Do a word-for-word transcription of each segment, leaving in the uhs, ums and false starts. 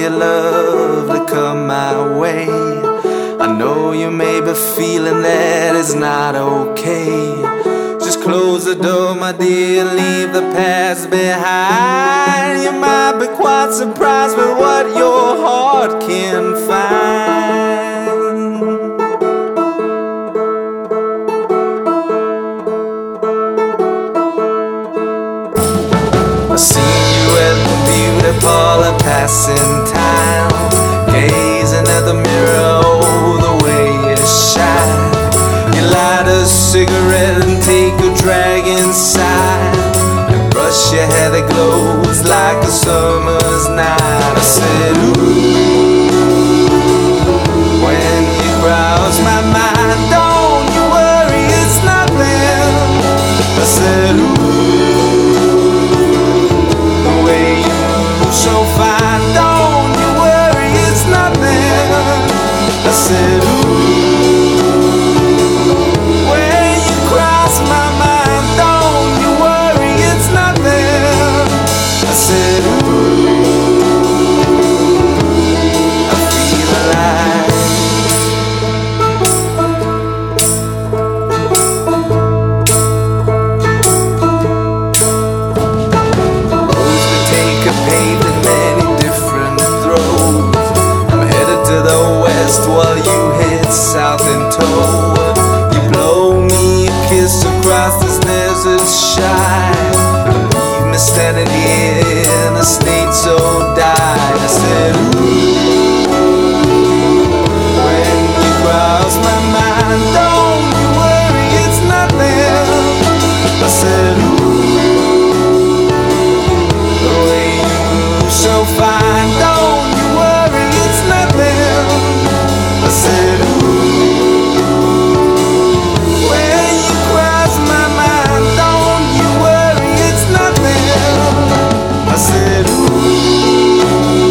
your love to come my way. I know you may be feeling that it's not okay. Just close the door, my dear, leave the past behind. You might be quite surprised with what your heart can find. I see you at the beauty parlor passing time, gazing at the mirror, oh, the way you shine. You light a cigarette and take a drag inside, and brush your hair that glows like a summer's night. I said, ooh, when you cross my mind, don't you worry, it's nothing. I said, ooh, so fine, don't you worry, it's nothing. I said, ooh, when you cross my mind, don't you worry, it's nothing. I said, ooh, I feel alive. Roads we take a paved while you head south in tow. You blow me a kiss across this desert shine, leave me standing here in a state so dire. I said, ooh, when you cross my mind, don't you worry, it's nothing. I said, ooh, the way you move so fine, don't you worry, it's nothing. I said, ooh, when you cross my mind, don't you worry, it's nothing. I said, ooh,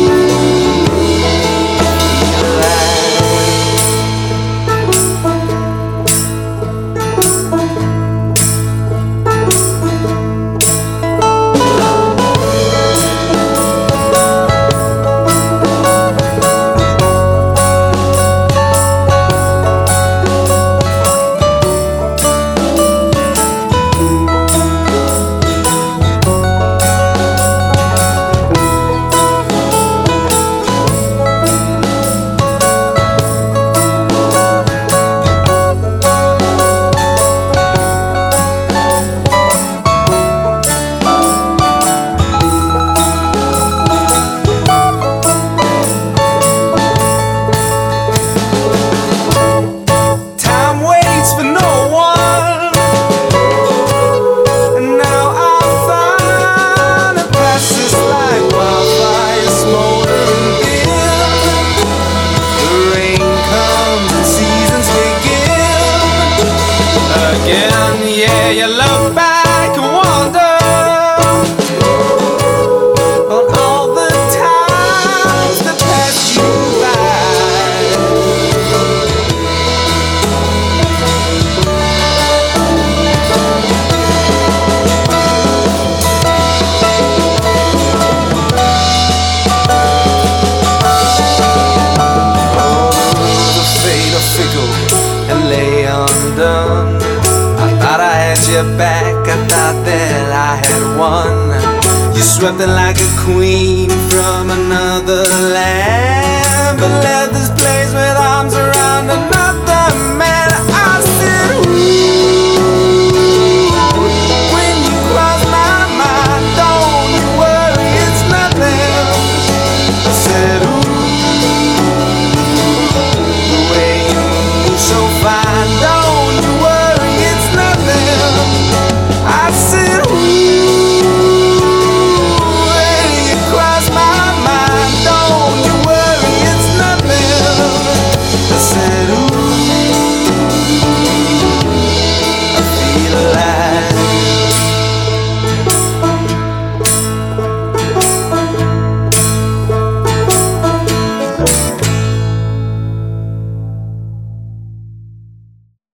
yeah, you look back and wonder on all the times that passed you by. Oh, the fate of fickle and lay undone. Thought I had your back, I thought that I had won. You swept it like a queen from another land, but left this place with arms around